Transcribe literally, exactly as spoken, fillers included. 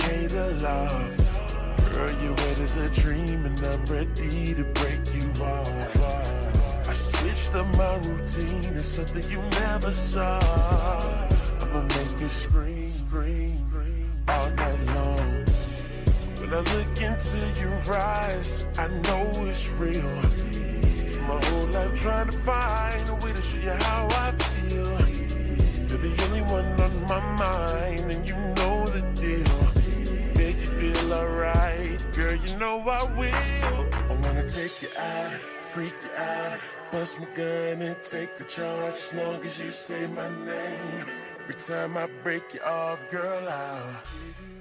made of love. Girl, you're wet as a dream and I'm ready to break you off. I switched up my routine, it's something you never saw. I'ma make you scream, scream, all night long. When I look into your eyes, I know it's real. My whole life trying to find a way to show you how I feel. You're the only one on my mind, and you know the deal. Make you feel alright, girl, you know I will. I wanna take you out, freak you out, bust my gun and take the charge, as long as you say my name. Every time I break you off, girl, I'll